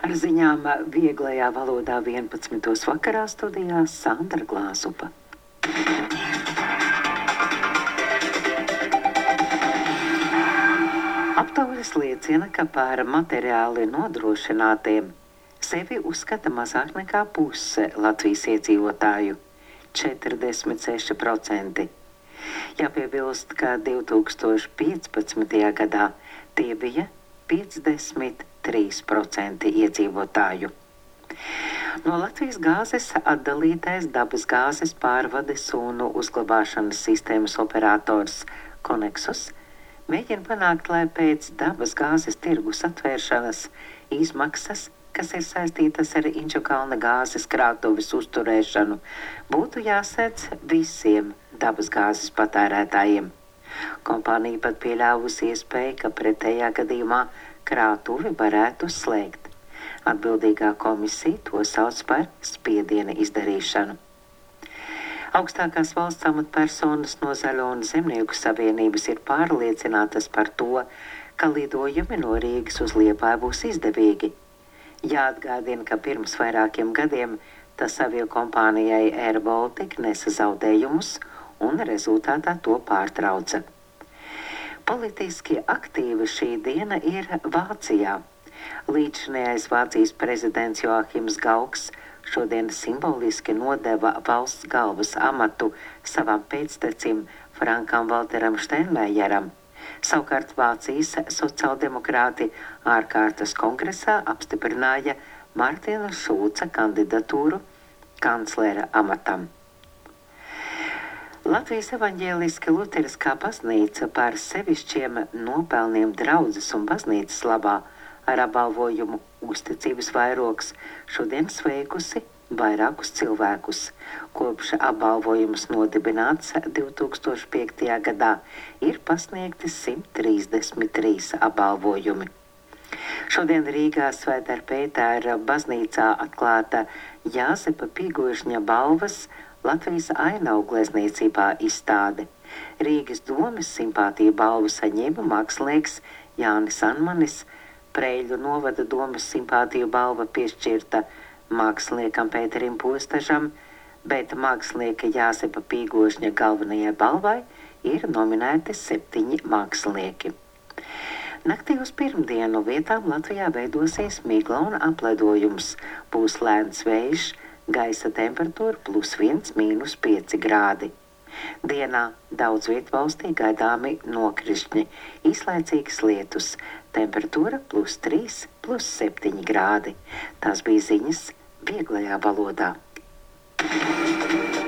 Ar ziņām vieglajā valodā 11. vakarā studijā Sandra Glāzupa. Aptaujas liecina, ka par materiāli nodrošinātiem sevi uzskata mazāk nekā puse Latvijas iedzīvotāju – 46%. Jāpiebilst, ka 2015. gadā tie bija 53% iedzīvotāju. No Latvijas gāzes atdalītais dabas gāzes pārvades un uzglabāšanas sistēmas operators Koneksus mēģina panākt, lai pēc dabas gāzes tirgus atvēršanas izmaksas, kas ir saistītas ar Inčukalna gāzes krātuves uzturēšanu, būtu jāsēdz visiem dabas gāzes patērētājiem. Kompānija pat pieļāvusi iespēju, ka pretējā gadījumā krātuvi varētu slēgt. Atbildīgā komisija to sauc par spiediena izdarīšanu. Augstākās valsts amatpersonas no Zaļo un Zemnieku savienības ir pārliecinātas par to, ka lidojumi no Rīgas uz Liepāju būs izdevīgi. Jāatgādina, ka pirms vairākiem gadiem tas aviokompānijai Air Baltica nesa zaudējumus un rezultātā to pārtrauca. Politiski aktīva šī diena ir Vācijā. Līdzinājais Vācijas prezidents Joachims Gauks šodien simboliski nodeva valsts galvas amatu savam pēctecim Frankam Valteram Steinmeieram. Savukārt Vācijas sociāldemokrāti ārkārtas kongresā apstiprināja Martina Šulca kandidatūru kanclera amatam. Latvijas evaņģēliska luteriskā baznīca par sevišķiem nopelniem draudzes un baznīcas labā ar apbalvojumu uzticības vairogs šodien sveikusi vairākus cilvēkus. Kopš apbalvojums nodibināts 2005. gadā ir pasniegti 133 apbalvojumi. Šodien Rīgā Svētā Pētera baznīcā atklāta Jāzepa Pīgožņa balvas Latvijas ainavu glezniecībā izstāde. Rīgas domes simpātiju balvu saņēma mākslinieks Jānis Anmanis, Preļu novada domas simpātiju balva piešķirta māksliniekam Pēterim Postažam, bet mākslinieka Jāzepa Pīgožņa galvenajai balvai ir nominēti 7 mākslinieki. Naktī uz pirmdienu vietām Latvijā veidosies migla un apledojums, būs lēns vējš, gaisa temperatūra +1, -5 grādi. Dienā daudz vietu valstī gaidāmi nokrišņi, īslaicīgas lietus, temperatūra +3, +7 grādi. Tās bija ziņas vieglajā valodā.